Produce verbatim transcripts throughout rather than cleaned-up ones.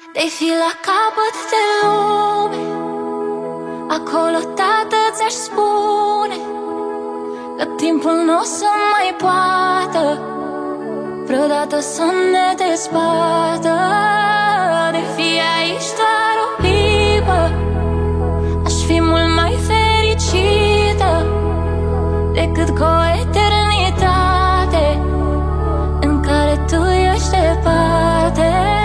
De-ai fi la capăt de lume, acolo, tată, ți-aș spune că timpul nu o să mai poată vreodată să ne desparte. De fi aici doar o clipă, aș fi mult mai fericită decât cu o eternitate în care tu ești departe.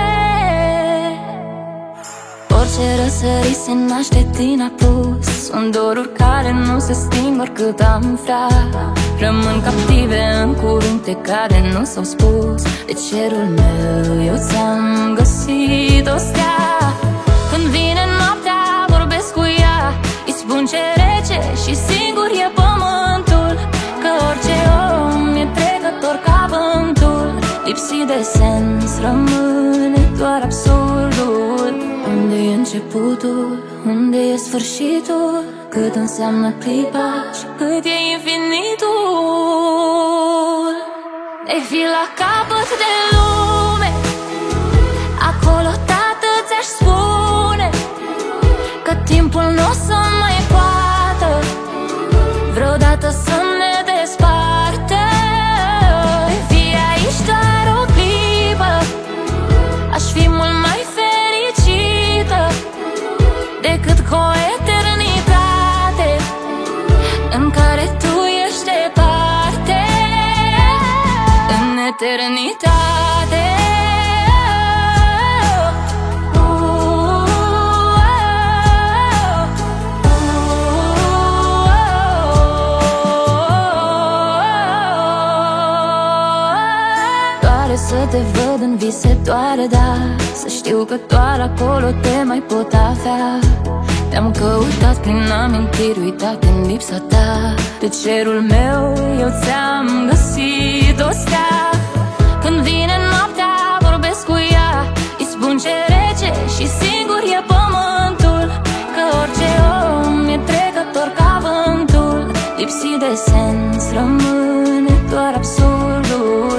Orice răsărit se naște din apus, sunt doruri care nu se sting oricât am vrea. Rămân captive în cuvinte care nu s-au spus. De cerul meu eu ți-am găsit o stea. Când vine noaptea vorbesc cu ea, îi spun ce rece și singur e pământul, că orice om e trecător ca vântul. Lipsit de sens rămâne doar absurdul. Unde e începutul? Unde e sfârșitul? Cât înseamnă clipa și cât e infinitul? De-ai fi la capăt de lume, acolo, tată, ți-aș spune că timpul nu o să mai poată vreodată să ne desparte. De fi aici doar o clipă, aș fi mult mai fericită decât cu o eternitate în care tu ești departe. În eternitate. Doare să te văd în vise, doare, dar să știu că doar acolo te mai pot avea. Te-am căutat prin amintiri uitate în lipsa ta. De cerul meu eu ți-am găsit o stea. Când vine noaptea vorbesc cu ea, îi spun ce rece și singur e pământul, că orice om e trecător ca vântul. Lipsit de sens rămâne doar absurdul.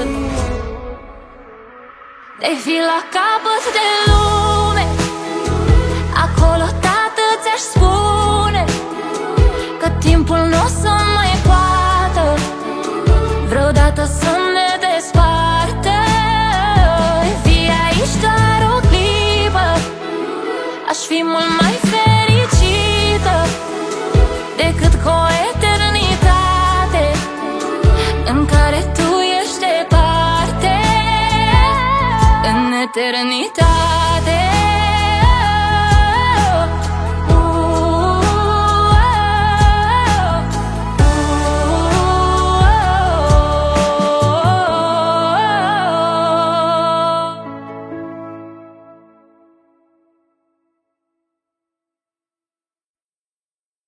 De-ai fi la capăt de lume, acolo, tată, ți-aș spune că timpul nu o să mai poată vreodată să ne desparte. De fi aici doar o clipă, aș fi mult mai fericită decât cu o eternitate în care tu ești departe. În eternitate.